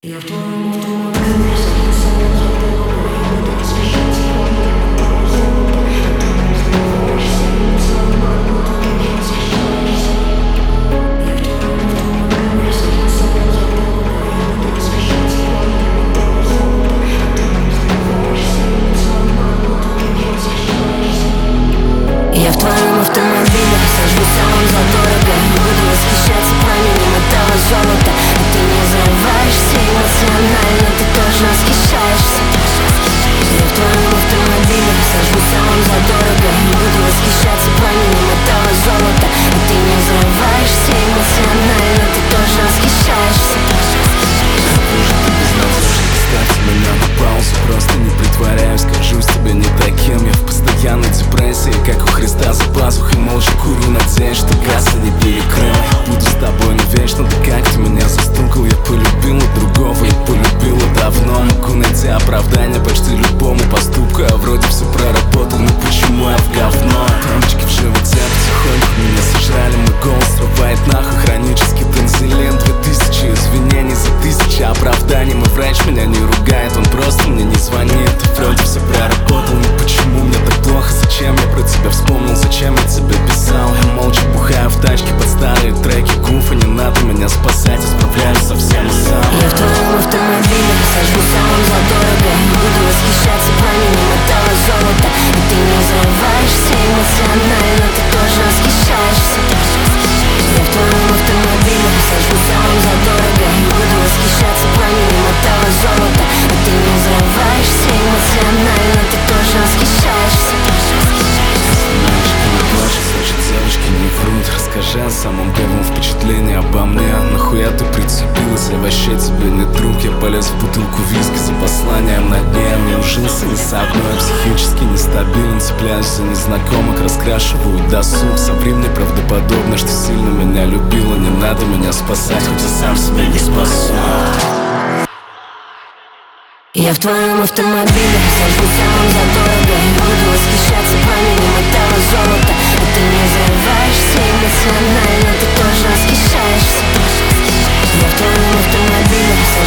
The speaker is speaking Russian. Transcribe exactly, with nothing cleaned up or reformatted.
Я в твоем автомобиле садился на дорогу, и буду восхищаться твоим золотом. Ты не сдаваешься, и сама буду не восхищаешься. Я в твоем автомобиле садился на дорогу, и буду восхищаться твоим золотом. Ты не сдаваешься, и сама буду не восхищаешься. Я в твоем автомобиле сажусь самым задорого, и буду восхищаться пламенем этого золота. И ты не взрываешься эмоционально, ты тоже восхищаешься. Я в твоем автомобиле сажусь самым задорого, и буду восхищаться пламенем этого золота. И ты не взрываешься эмоционально, ты тоже восхищаешься. Хуже ты без нас, ставь меня на паузу, просто не притворяюсь, кажусь тебе не таким. Я в постоянной депрессии, как у Христа за пазухой, молча курю, надеюсь, что газ не перекрыл. Буду с тобой навечно, да как ты меня застукал. Я полюбила другого, я полюбила давно. Могу найти оправдание почти любому поступку, а вроде все проработал, но почему я в говно? Тамочки в животе потихоньку меня сожрали, мой голос срывает нахуй хронический бензилин. Две тысячи извинений за тысячи оправданий. Мой врач меня не ругает, он просто мне не звонит. И вроде все проработал, но почему мне так плохо? Зачем я про тебя вспомнил, зачем я тебе писал? Я молча бухаю в тачке под старые треки Гуфа. Не надо меня спасать, я справляюсь совсем сам. Я в твоем автомобиле сажусь самым задорого, и буду восхищаться пламенем этого золота. И ты не взрываешься эмоционально, ты тоже восхищаешься. Я в твоем автомобиле сажусь самым задорого, и буду восхищаться пламенем этого золота. И ты не взрываешься эмоционально, ты тоже восхищаешься. Девочки не плачут, значит девочки не врут. Расскажи о самом первом впечатлении обо мне. Нахуя ты прицепилась, я вообще тебе не друг. Я полез в бутылку виски за посланием на дне. Я не ужился ни с одной, психически нестабилен. Цепляюсь за незнакомых, раскрашиваю досуг. Соври мне правдоподобно, что сильно меня любила. Не надо меня спасать, хоть я сам себя не спасу. Я в твоем автомобиле сажусь самым задорого, и буду восхищаться пламенем этого золота. И ты не взрываешься эмоционально, ты тоже восхищаешься. Я в твоем автомобиле